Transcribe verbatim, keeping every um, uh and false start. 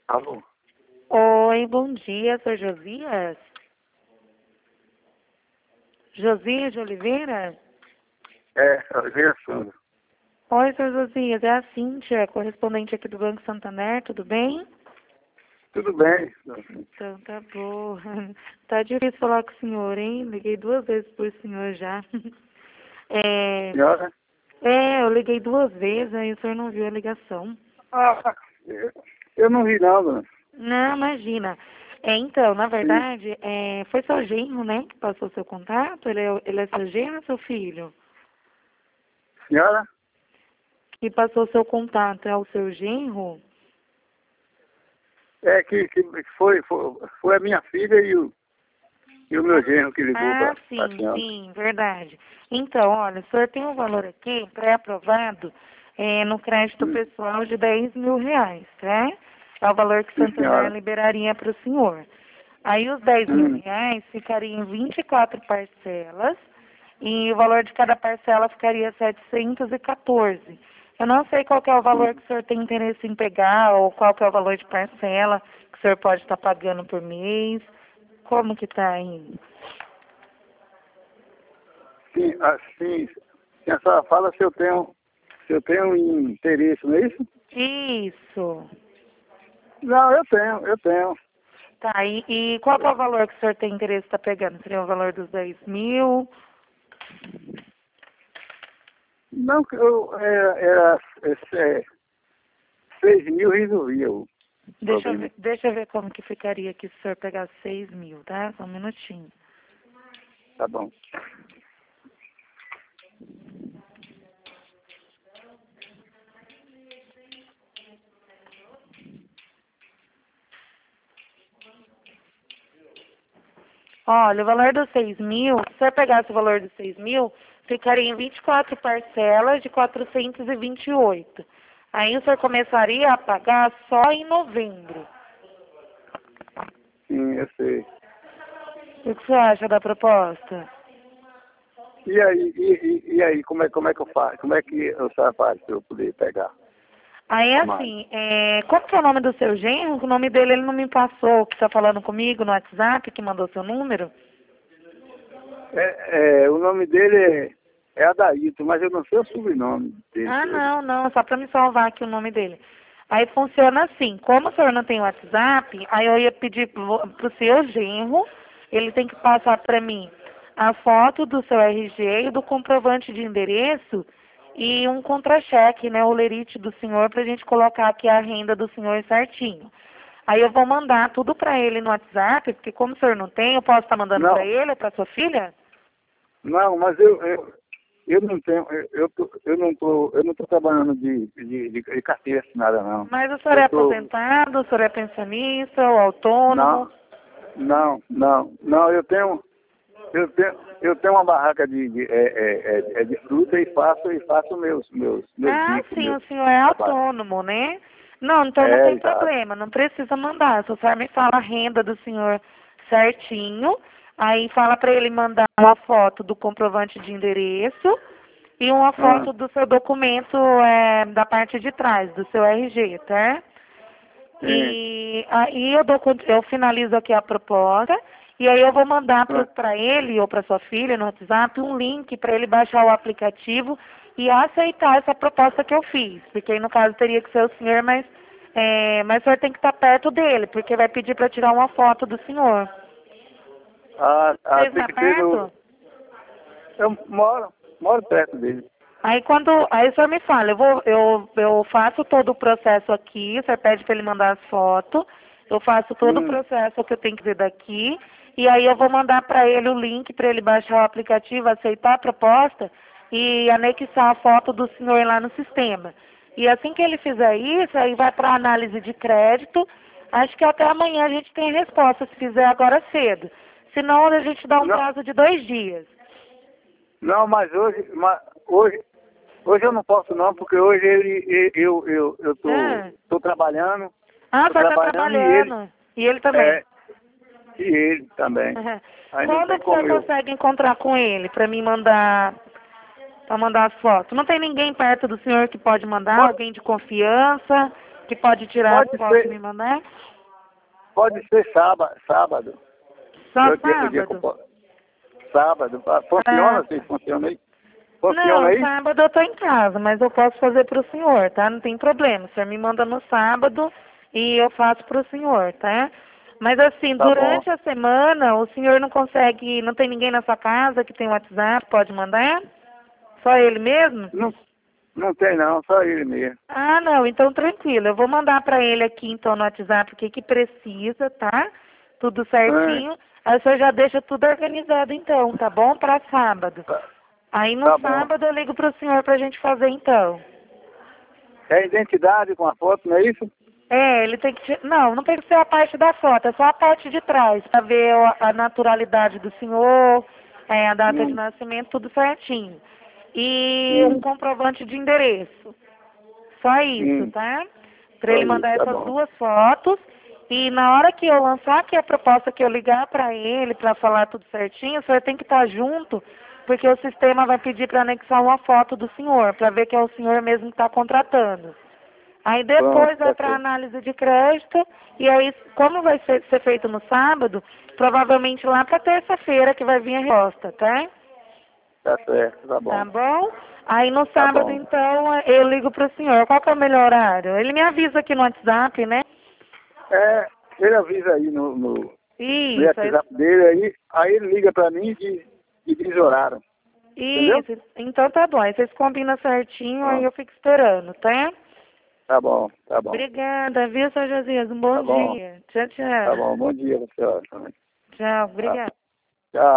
Alô? Oi, bom dia, sou Josias? Josias de Oliveira? É, Oliveira Souza. Oi, senhor Josias, é a Cíntia, correspondente aqui do Banco Santander, tudo bem? Tudo bem? Então, tá bom. Tá difícil falar com o senhor, hein? Liguei duas vezes por senhor já. É, Senhora? é, eu liguei duas vezes, aí o senhor não viu a ligação. Ah, eu eu não vi não, dona. Não, imagina. É, então, na Sim. verdade, é, foi seu genro, né, que passou seu contato? Ele é, ele é seu genro ou seu filho? Senhora? Que passou seu contato é o seu genro? É que, que foi, foi, foi a minha filha e o, e o meu genro que ligou Ah, para a sim, senhora. sim, verdade. Então, olha, o senhor tem um valor aqui pré-aprovado é, no crédito Hum, pessoal de dez mil reais, tá? É o valor que o sim, Santander senhora. liberaria para o senhor. Aí os dez mil Hum, reais ficariam em vinte e quatro parcelas e o valor de cada parcela ficaria setecentos e quatorze. Eu não sei qual que é o valor que o senhor tem interesse em pegar ou qual que é o valor de parcela que o senhor pode estar pagando por mês. Como que tá aí? sim, assim, se a senhora fala se eu tenho, se eu tenho interesse, não é isso? Isso. Não, eu tenho, eu tenho. Tá, e, e qual que é o valor que o senhor tem interesse em estar pegando? Seria o valor dos dez mil? Não, que eu, era, era é, é, seis mil resolvia o Deixa eu problema. ver, deixa eu ver como que ficaria aqui se o senhor pegar seis mil, tá? Só um minutinho. Tá bom. Olha, o valor dos seis mil, se o senhor pegasse o valor dos seis mil, ficaria em vinte e quatro parcelas de quatrocentos e vinte e oito. Aí o senhor começaria a pagar só em novembro. Sim, eu sei. O que você acha da proposta? E aí, e, e, e aí, como é, como é que eu faço? Como é que o senhor faz para eu poder pegar Aí, a mais? assim, é, como que é o nome do seu genro? O nome dele ele não me passou, que está falando comigo no WhatsApp, que mandou seu número. É, é, o nome dele é, é Adailton, mas eu não sei o sobrenome dele Ah, todo. não, não, só para me salvar aqui o nome dele. Aí funciona assim, como o senhor não tem WhatsApp, aí eu ia pedir para o seu genro, ele tem que passar para mim a foto do seu R G e do comprovante de endereço e um contra-cheque, né, o lerite do senhor, para a gente colocar aqui a renda do senhor certinho. Aí eu vou mandar tudo para ele no WhatsApp, porque como o senhor não tem, eu posso estar mandando para Não, ele ou para sua filha? não, mas eu, eu, eu não tenho, eu, eu, tô, eu não tô, eu não tô trabalhando de, de, de, de carteira assinada, não. Mas o senhor é Eu tô, aposentado, o senhor é pensionista ou autônomo? não, não, não, não, eu tenho, eu tenho, eu tenho uma barraca de, de, é, é, é, é de fruta e faço, e faço meus, meus, meus Ah, bicos, sim, meus o senhor é trabalhos. autônomo, né? Não, então não É, tem exato. problema, não precisa mandar. Se o senhor me fala a renda do senhor certinho, aí fala para ele mandar uma foto do comprovante de endereço e uma Ah, foto do seu documento é, da parte de trás, do seu R G, tá? sim. E aí eu, dou, con- eu finalizo aqui a proposta e aí eu vou mandar Ah, para ele ou para sua filha no WhatsApp um link para ele baixar o aplicativo e aceitar essa proposta que eu fiz. Porque aí no caso teria que ser o senhor, mas, é, mas o senhor tem que estar perto dele, porque vai pedir para tirar uma foto do senhor. ah, Você ah, tem está que ter no. perto? Eu moro, moro perto dele. Aí quando. Aí o senhor me fala, eu vou, eu, eu faço todo o processo aqui, o senhor pede para ele mandar as fotos, eu faço todo o Hum, processo que eu tenho que ver daqui, e aí eu vou mandar para ele o link para ele baixar o aplicativo, aceitar a proposta e anexar a foto do senhor lá no sistema. E assim que ele fizer isso, aí vai para análise de crédito. Acho que até amanhã a gente tem resposta, se fizer agora cedo. Senão a gente dá um não, prazo de dois dias. não, mas hoje, mas hoje, hoje eu não posso não, porque hoje ele, e- eu, eu, eu tô, Ah. tô trabalhando, Ah, o tô senhor está trabalhando e ele, trabalhando. E ele também. é, e ele também. Aí não Quando tem que o senhor como eu. consegue encontrar com ele para me mandar, para mandar as fotos? Não tem ninguém perto do senhor que pode mandar? Pode, Alguém de confiança? Que pode tirar Pode a foto e ser. me mandar? Pode ser sábado. sábado. Só Eu tenho- eu tenho sábado? compo- Sábado. Ah, Funciona? Ah, Sim, funciona aí? Funciona não, aí? sábado eu tô em casa, mas eu posso fazer pro senhor, tá? Não tem problema. O senhor me manda no sábado e eu faço pro senhor, tá? Mas assim, Tá bom. durante a semana, o senhor não consegue, não tem ninguém na sua casa que tem WhatsApp, pode mandar? Só ele mesmo? Não, não tem não, só ele mesmo. Ah, não, então tranquilo. Eu vou mandar pra ele aqui então no WhatsApp o que que precisa, tá? Tudo certinho. Aí o senhor já deixa tudo organizado então, tá bom? Pra sábado. Tá, Aí no tá bom. sábado eu ligo pro senhor pra gente fazer então. É a identidade com a foto, não é isso? É, ele tem que... ti- Não, não tem que ser a parte da foto, é só a parte de trás, pra ver o- a naturalidade do senhor, é, a data de Hum, nascimento, tudo certinho. E um hum, comprovante de endereço. Só isso, hum. tá? Pra Só ele isso, mandar tá essas bom. duas fotos. E na hora que eu lançar aqui a proposta, que eu ligar pra ele pra falar tudo certinho, o senhor tem que estar junto, porque o sistema vai pedir pra anexar uma foto do senhor, pra ver que é o senhor mesmo que tá contratando. Aí Pronto, depois vai tá para certo. análise de crédito, e aí, como vai ser, ser feito no sábado, provavelmente lá para terça-feira que vai vir a resposta, tá? Tá certo, tá Tá bom. bom? Aí no Tá sábado, bom. então, eu ligo pro senhor. Qual que é o melhor horário? Ele me avisa aqui no WhatsApp, né? É, ele avisa aí no, no, no Isso, é- WhatsApp dele aí, aí ele liga pra mim e diz, e diz o horário. Entendeu? isso. Então tá bom. Aí vocês combinam certinho, aí Pronto. eu fico esperando, tá? Tá bom, tá bom. Obrigada, viu, seu Josias? Um bom Tá bom, dia. Tchau, tá tchau. bom. Bom dia pra senhora também. Tchau, Tá. obrigada. Tchau.